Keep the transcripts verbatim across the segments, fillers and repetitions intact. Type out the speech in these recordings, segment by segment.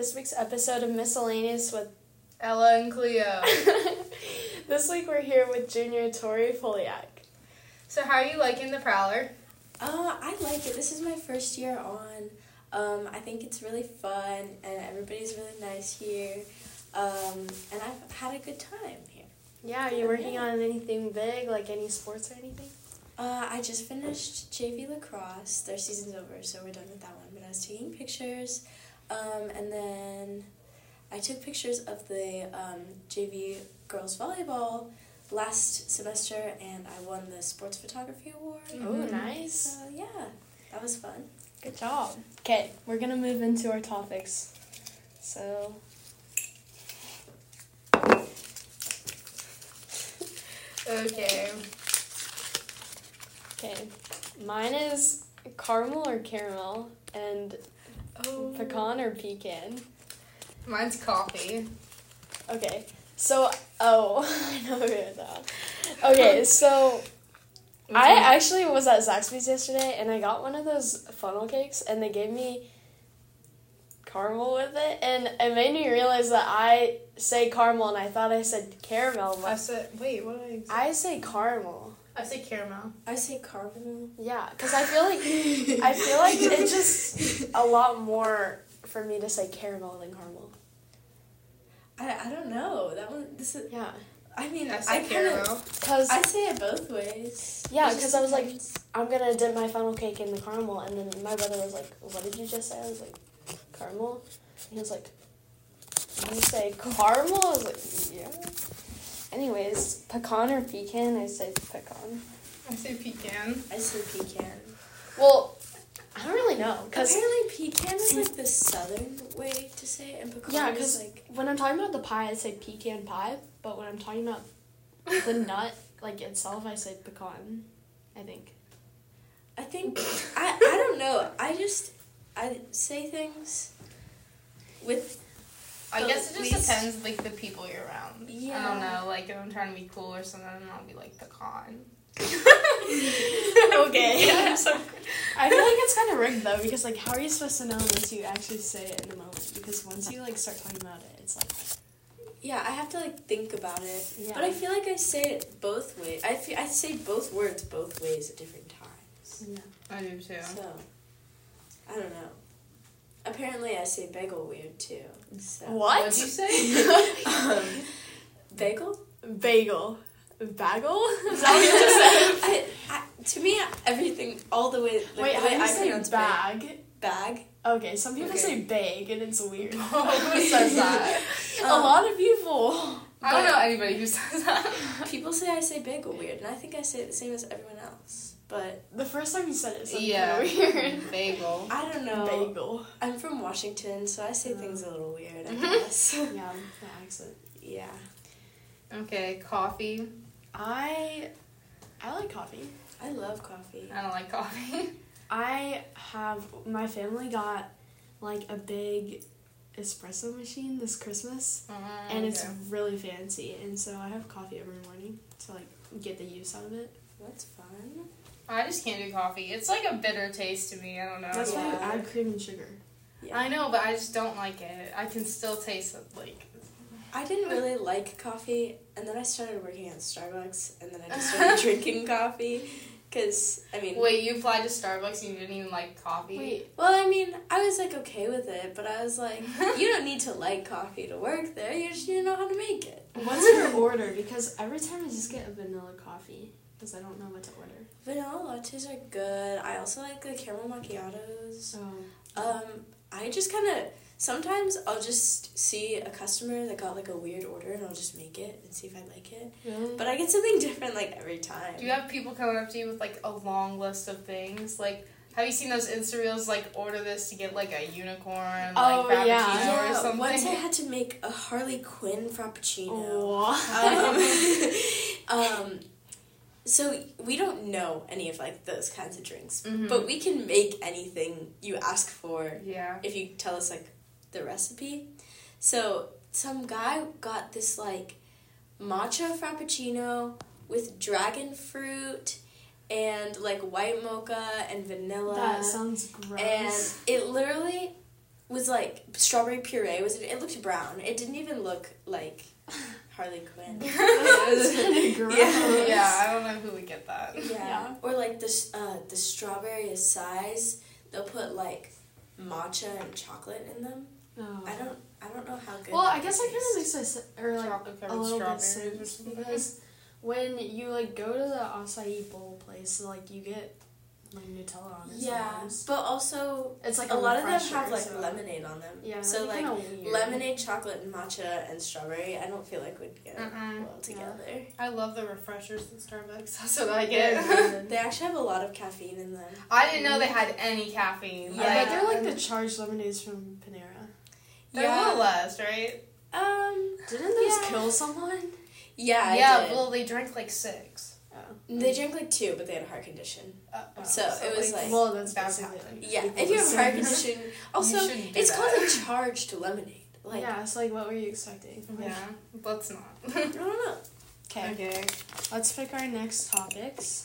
this week's episode of Miscellaneous with Ella and Cleo. This week we're here with Junior Tori Poliak. So how are you liking the Prowler? Uh, I like it. This is my first year on. Um, I think it's really fun, and everybody's really nice here. Um, and I've had a good time here. Yeah, are you working on anything big, like any sports or anything? Uh, I just finished J V lacrosse. Their season's over, so we're done with that one. But I was taking pictures, um, and then I took pictures of the um, J V girls volleyball last semester, and I won the sports photography award. Mm-hmm. Oh, nice. So yeah, that was fun. Good job. Okay, we're gonna move into our topics. So. Okay. Okay, mine is caramel or caramel, and Oh. pecan or pecan. Mine's coffee. Okay, so, oh, I know we're that. Okay, so, I actually was at Zaxby's yesterday, and I got one of those funnel cakes, and they gave me caramel with it, and it made me realize that I say caramel, and I thought I said caramel, I but said, wait, what did I say? I say caramel. I say caramel. I say caramel. Yeah, because I feel like, I feel like it's just a lot more for me to say caramel than caramel. I, I don't know. That one, this is, Yeah. I mean, I I, say kind caramel. of, Because, I say it both ways. yeah, It just because I was like, depends. I'm going to dip my funnel cake in the caramel, and then my brother was like, what did you just say? I was like, caramel? And he was like, did you say caramel? I was like, yeah. Anyways, pecan or pecan? I say pecan. I say pecan. I say pecan. Well, I don't really know. Cause, Apparently pecan is like the southern way to say it, and pecan yeah, is because like... when I'm talking about the pie, I say pecan pie, but when I'm talking about the nut, like itself, I say pecan, I think. I think... I, I don't know. I just... I say things with... I the guess it just least- depends, like, the people you're around. I Yeah. don't know, like, if I'm trying to be cool or something, I'll be like pecan. Okay. Yeah, so- I feel like it's kind of rigged though, because like, how are you supposed to know unless you actually say it in the moment? Because once you like start talking about it, it's like, Yeah, I have to like think about it. yeah. But I feel like I say it both ways. I, feel, I say both words both ways at different times. Yeah. I do too. So, I don't know. Apparently I say bagel weird too. So. What? What'd you say? um, bagel? Bagel. Bagel? Is that what you just said? I, I, to me, everything, all the way, like, Wait, the how way do you I say pronounce bag? bag. Bag? Okay, some people Okay. say bag, and it's weird. Who says that? A lot of people. I don't know anybody who says that. People say I say bagel weird, and I think I say it the same as everyone else. But The first time you said it, it sounded Yeah. kind of weird. Bagel. I don't know. Bagel. I'm from Washington, so I say Oh. things a little weird, I guess. Yeah, the accent. Yeah. Okay, coffee. I, I like coffee. I love coffee. I don't like coffee. I have, my family got like a big espresso machine this Christmas, and it's Okay. really fancy, and so I have coffee every morning to like get the use out of it. That's fun. I just can't do coffee. It's like a bitter taste to me. I don't know. That's why you Yeah. add cream and sugar. Yeah. I know, but I just don't like it. I can still taste it, like... I didn't really like coffee, and then I started working at Starbucks, and then I just started drinking coffee, because, I mean... Wait, you applied to Starbucks and you didn't even like coffee? Wait, Well, I mean, I was, like, okay with it, but I was like, you don't need to like coffee to work there, you just need to know how to make it. what's your order? Because every time I just get a vanilla coffee, because I don't know what to order. Vanilla lattes are good. I also like the caramel macchiatos. So, Um, I just kind of... Sometimes I'll just see a customer that got, like, a weird order, and I'll just make it and see if I like it. really? But I get something different, like, every time. Do you have people coming up to you with, like, a long list of things? Like, have you seen those Insta Reels, like, order this to get, like, a unicorn, like, Oh, frappuccino yeah. or Yeah, something? once I had to make a Harley Quinn frappuccino. Oh. Um, um, so we don't know any of like those kinds of drinks, Mhm. but we can make anything you ask for Yeah. if you tell us like the recipe. So some guy got this like matcha frappuccino with dragon fruit and like white mocha and vanilla. That sounds gross. And it literally was like strawberry puree. Was it? It looked brown. It didn't even look like Harley Quinn. That's gross. Yeah. Yeah, I don't know who would get that. Yeah. Yeah. Or like the uh the strawberry is size. They'll put like matcha and chocolate in them. Oh. I don't I don't know how good. Well, I that guess I kind of tastes. makes sense, or like Chocolate a covered little bit strawberries or sense something. because when you like go to the acai bowl place, like you get like Nutella on it. Yeah, sometimes. but also It's like a a lot of them refresher, have like so- lemonade on them. Yeah, So that'd be like kinda weird. lemonade, chocolate, and matcha and strawberry. I don't feel like would go Mm-mm. well together. I love the refreshers at Starbucks. That's what I They're get. good. They actually have a lot of caffeine in them. I didn't know they had any caffeine. I Yeah. bet they're like the charged lemonades from Panera. They're a little less, right? Um. Didn't those Yeah. kill someone? Yeah. I yeah, did. well, they drank like six. Oh. They drank like two, but they had a heart condition. Uh, So it was like- well, that's That's basically happened. like Yeah, equal if you to have a heart same. condition, also shouldn't do it's that. called a charged lemonade. Like yeah, it's like what were you expecting? Yeah, let's not. I don't know. Okay, Okay. let's pick our next topics.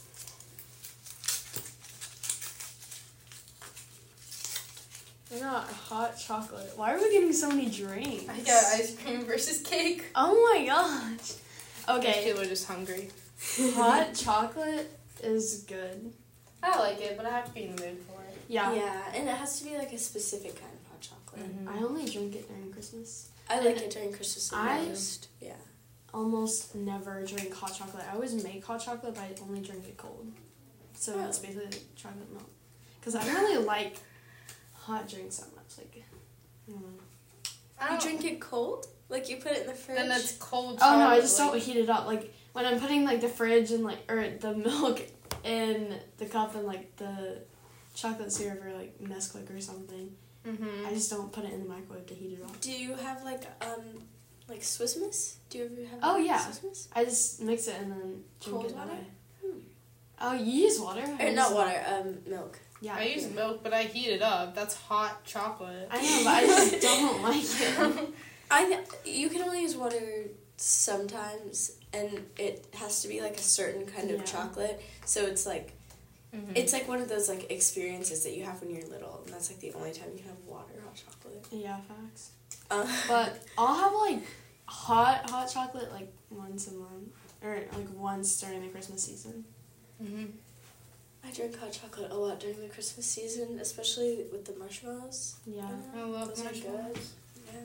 We got hot chocolate. Why are we getting so many drinks? I got ice cream versus cake. Oh my gosh. Okay, People are just hungry. hot chocolate is good. I like it, but I have to be in the mood for it. Yeah. Yeah, and it has to be like a specific kind of hot chocolate. I only drink it during Christmas. I like it during Christmas the I- most. Yeah. Almost never drink hot chocolate. I always make hot chocolate, but I only drink it cold. So Oh. it's basically like chocolate milk. Because I don't really like hot drinks that much. Like, I don't know. I You don't drink it cold? Like you put it in the fridge? Then it's cold. Oh no, I chocolate, just like- don't heat it up. Like when I'm putting like the fridge and like or the milk in the cup and like the chocolate syrup or like Nesquik or something. Mhm. I just don't put it in the microwave to heat it up. Do you have like um like Swiss Miss? Do you ever have Oh, like, yeah. Swiss Miss? I just mix it and then drink Cold it that water? way. Hmm. Oh, you use water? I Or use- not water, um milk. Yeah. I use milk, but I heat it up. That's hot chocolate. I know, but I just don't like it. I th- you can only use water sometimes, and it has to be like a certain kind of Yeah. chocolate. So it's like Mhm. it's like one of those like experiences that you have when you're little, and that's like the only time you can have water hot chocolate. Yeah, facts. Uh, But I'll have like hot hot chocolate like once a month or like once during the Christmas season. Mhm. I drink hot chocolate a lot during the Christmas season, especially with the marshmallows. Yeah. I love Those are marshmallows. good. Yeah.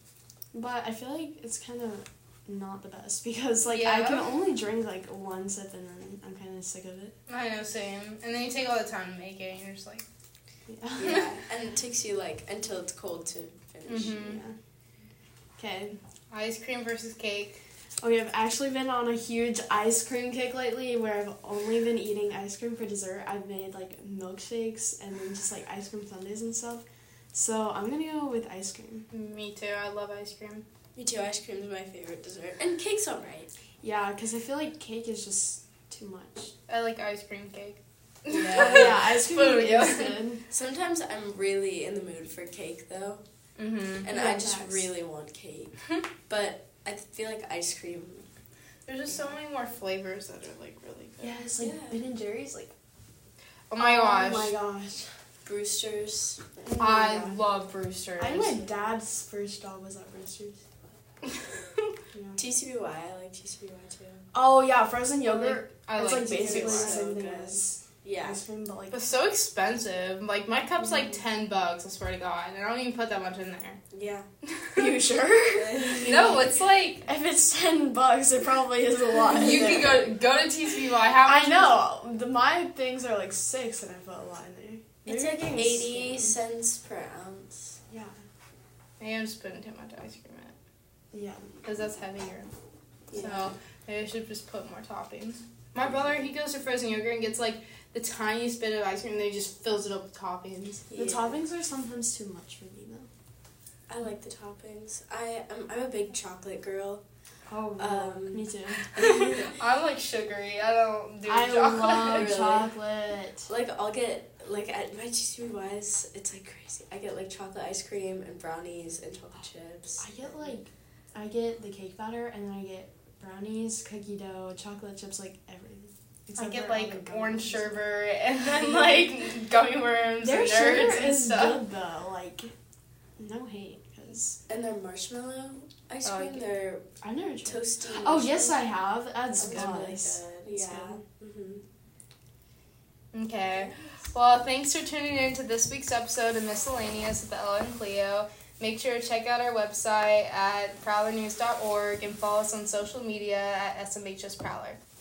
But I feel like it's kind of not the best because like Yeah. I can only drink like one sip and then I'm kind of sick of it. I know, same. And then you take all the time to make it, and you're just like, Yeah. Yeah, and it takes you like until it's cold to finish. Mhm. Yeah. Okay. ice cream versus cake. Okay, I've actually been on a huge ice cream kick lately where I've only been eating ice cream for dessert. I've made like milkshakes and then just like ice cream sundaes and stuff. So I'm gonna go with ice cream. Me too. I love ice cream. Me too. Ice cream is my favorite dessert, and cake's alright. Yeah, because I feel like cake is just too much. I like ice cream cake. Yeah. Yeah, ice cream Food, is yeah. good. Sometimes I'm really in the mood for cake though, Mhm. and Yeah, I just facts. really want cake. But I feel like ice cream. There's just so many more flavors that are like really good. Yeah, it's like Yeah. Ben and Jerry's like. Oh my gosh. Oh my gosh. Brewster's. Oh my I gosh. love Brewster's. I think my dad's first job was at Brewster's. Yeah. T C B Y. I like T C B Y too. Oh yeah, frozen yogurt. I it's like like T C B Y. basically the So same thing good. as Yeah. ice cream, but like. It's so expensive. Like my cup's like ten bucks. I swear to God, and I don't even put that much in there. Yeah. You sure? No, it's like If it's ten bucks, it probably is a lot. you in can go go to T C B Y. How much? I know. The my things are like six, and I put a lot in there. It's Maybe like I'm getting eighty scammed. cents per ounce. Yeah. Maybe I'm just putting too much ice cream in it Yeah. because that's heavier. Yeah. So maybe I should just put more toppings. My brother, he goes to frozen yogurt and gets like the tiniest bit of ice cream, and then he just fills it up with toppings. The Yeah. toppings are sometimes too much for me though. I like the toppings. I am. I'm a big chocolate girl. Oh, Um, me too. I'm like sugary. I don't do I chocolate. love Really? chocolate. Like I'll get like at my T C B Ys, it's like crazy. I get like chocolate ice cream and brownies and chocolate chips. I get like, I get the cake batter, and then I get brownies, cookie dough, chocolate chips, like everything. I Except get for all the like gummy orange worms. sherbet and then like gummy worms Their and nerds sugar and is stuff. good though. Like no hate, because And their marshmallow ice Oh, cream, yeah. their I've never tried. toasty. Oh yes, I marshmallow. have. That's That was really nice. good. It's Yeah. Mm-hmm. Okay. Well, thanks for tuning in to this week's episode of Miscellaneous with Ella and Cleo. Make sure to check out our website at prowler news dot org and follow us on social media at S M H S Prowler.